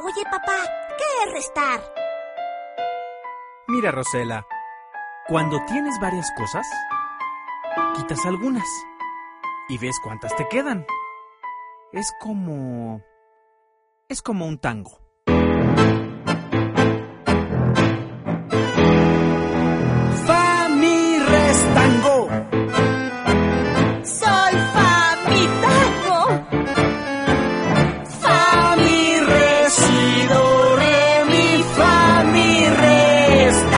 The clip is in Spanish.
Oye, papá, ¿qué es restar? Mira, Rosela, cuando tienes varias cosas, quitas algunas y ves cuántas te quedan. Es como un tango.